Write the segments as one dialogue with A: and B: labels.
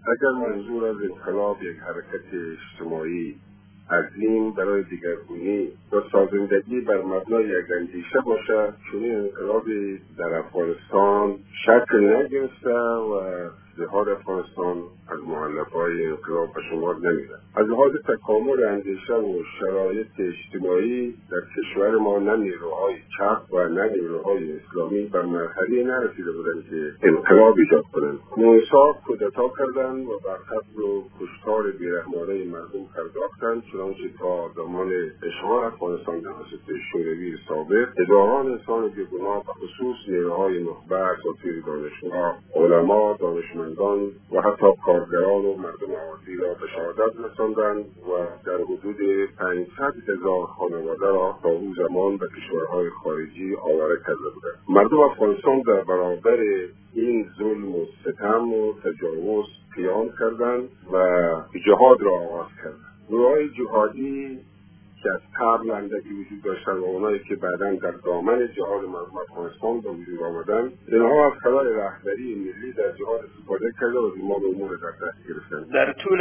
A: اگر منظور از انقلاب یک حرکت اجتماعی عظیم برای دیگرگونی و سازندگی بر مبنای یک اندیشه باشد، چنین انقلابی در افغانستان شکل نگرفته و جهاد افغانستان از مؤلفه‌های انقلاب به شمار نمی‌رود. از لحاظ تکامل اندیشه و شرایط اجتماعی در کشور ما نه نیروهای چپ و نه نیروهای اسلامی به مرحله نرسیده بودند که انقلاب ایجاد کنند. کمونیست‌ها کودتا کردند و بر قتل و کشتار بیرحمانه مردم پرداختند، چنانچه تا زمان اشغال افغانستان توسط شوروی سابق هزاران انسان بیگناه به خصوص نیروهای نخبه، اساطیر دانشگاه، علما، دانشمندان و حتی کارگران و مردم عادی را به شهادت رساندند و در حدود 500,000 خانواده را تا اون زمان به کشورهای خارجی آواره کرده بودند. مردم افغانستان در برابر این ظلم و ستم و تجاوز قیام کردند و جهاد را آغاز کردند. گروه‌های جهادی که از قبل اندکی وجود داشتند و اونایی که بعداً در دامن جهاد مردم افغانستان به وجود آمدند، اینها از خلای رهبری ملی در جهاد استفاده کرده و زمام امور در دست گرفتند.
B: در طول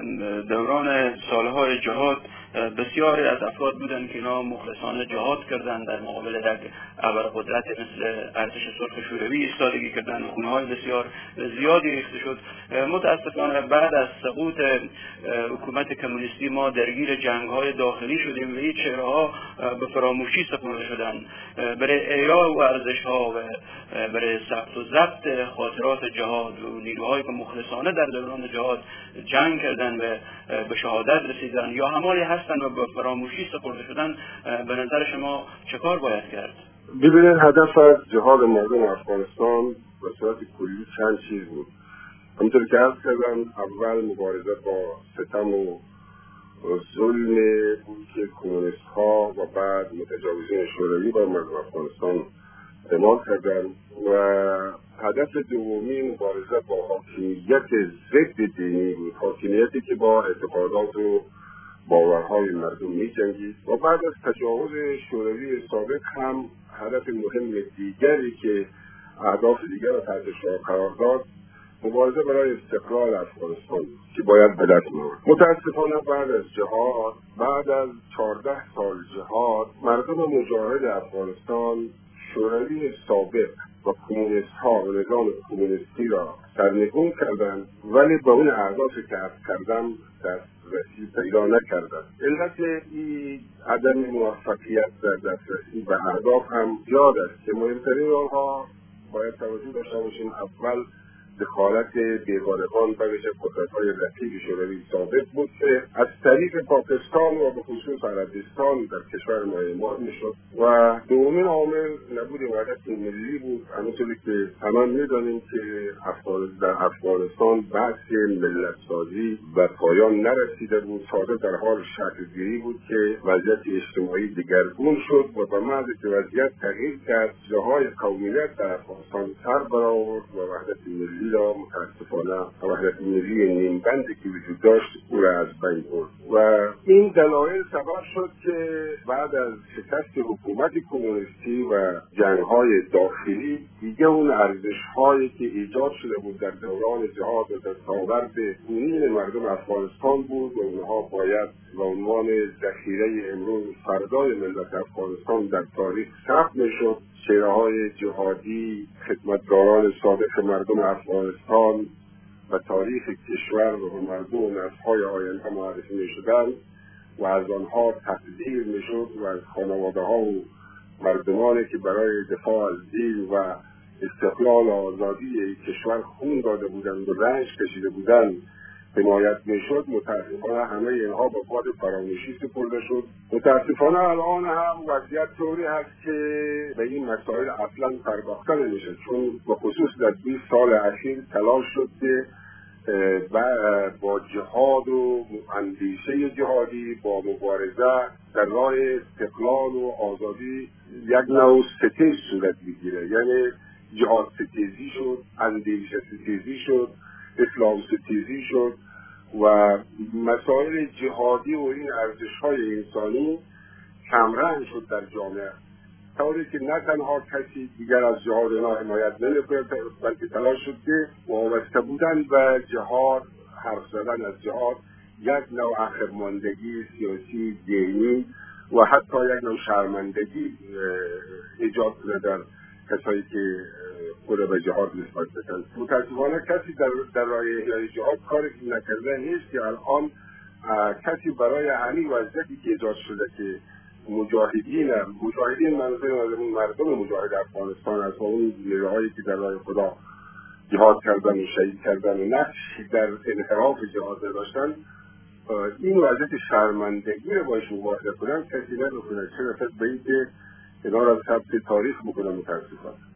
B: دوران سالهای جهاد بسیاری از افراد بودند که اینا مخلصانه جهاد کردند، در مقابل یک ابرقدرت مثل ارتش سرخ شوروی ایستادگی کردند، خونه‌های بسیار زیادی ریخته شد. متاسفانه بعد از سقوط حکومت کمونیستی ما درگیر جنگ‌های داخلی شدیم و این چهره‌ها به فراموشی سپرده شدند. برای احیای و ارزش‌ها و برای ثبت و ضبط خاطرات جهاد و نیروهایی که مخلصانه در دوران جهاد جنگ کردند و به شهادت رسیدند یا همانی هستند و به فراموشی سپرده شدند، به نظر شما چه کار باید کرد؟
A: ببینید، هدف از جهاد مردم افغانستان به صورت کلی چند چیز بود. همونطور که عرض کردم، اول مبارزه با ستم و ظلم بود که کمونیست‌ها و بعد متجاوزین شوروی بر مردم افغانستان اعمال کردند و هدف دومی مبارزه با حاکمیت ضد دینی بود، حاکمیتی که با اعتقادات و باورهای مردم می جنگید. و بعد از تجاوز شوروی سابق هم هدف مهم دیگری که اهداف دیگر را تحت شعار قرار داد، مبارزه برای استقلال افغانستان که باید به دست می‌آورد. متاسفانه بعد از جهاد، بعد از 14 سال جهاد، مردم مجاهد افغانستان شوروی سابق و کمونیست‌ها و نظام کمونیستی را سرنگون کردند، ولی به اون اهدافی که عرض کردم دسترسی پیدا نکردند. علت این عدم موفقیت در دسترسی به اهداف هم زیاد است که مهمترین آنها باید توجه داشته باشیم. اول دخالت بیگانگان و ویژه قدرت‌های رقیب شوروی سابق بود که از طریق پاکستان و به خصوص عربستان در کشور ما اعمال می‌شد و دومین عامل نبود وحدت ملی بود. همونطوری که همه می‌دانیم که در افغانستان بحث ملت‌سازی و پایان نرسیده بود، تازه در حال شکل‌گیری بود که وضعیت اجتماعی دگرگون شد و به محض که وضعیت تغییر کرد، جاهای قومیت در افغانستان سر برآورد و وحدت ملی را متاسفانه وحدت ملی نیمبندی که وجود داشت او را از بین برد و این دلایل سبب شد که بعد از شکست حکومت کمونیستی و جنگ‌های داخلی دیگه اون ارزش‌هایی که ایجاد شده بود در دوران جهاد و دستاورد خونین مردم افغانستان بود و اونها باید به عنوان ذخیره امروز فردای ملت افغانستان در تاریخ ثبت می‌شد. چهره‌های جهادی، خدمتگاران صادق مردم افغانستان و تاریخ کشور و مردم و نسل‌های آینده معرفی می‌شدند و از آنها تقدیر می‌شد و از خانواده‌ها و مردمانی که برای دفاع از دین و استقلال و آزادی کشور خون داده بودند و رنج کشیده بودند حمایت میشد. متاسفانه همه اینها به باد فراموشی سپرده شد. متاسفانه الان هم وضعیت طوری هست که به این مسائل اصلا پرداخته نمیشه، چون به خصوص در 20 سال اخیر تلاش شد که با جهاد و اندیشه جهادی، با مبارزه در راه استقلال و آزادی یک نوع ستیز صورت بگیره. یعنی جهاد ستیزی شد، اندیشه ستیزی شد، اسلام ستیزی شد و مسائل جهادی و این ارزش‌های انسانی کمرنگ شد در جامعه. طوری که نه تنها کسی دیگر از جهاد اینا حمایت نمی‌کرد، بلکه تلاش شد که وابسته بودن به جهاد، حرف زدن از جهاد یک نوع آخرماندگی سیاسی، دینی و حتی یک نوع شرمندگی ایجاد کنه در کسایی که خود به جهاد نسبت بدن. متاسفانه کسی در راه احیای جهاد کاری نکرده نیست که الان کسی برای همین وضعیتی که ایجاد شده که مجاهدین منظور مردم مجاهد افغانستان است و اون نیروهایی که در راه خدا جهاد کردن و شهید کردن و نقشی در انحراف جهاد داشتن، این وضعیت شرمندگی رو باش مواجه کنن کسی نمیکنه، چه رسد به این که اینا را ثبت تاریخ بکنه. متاسفانه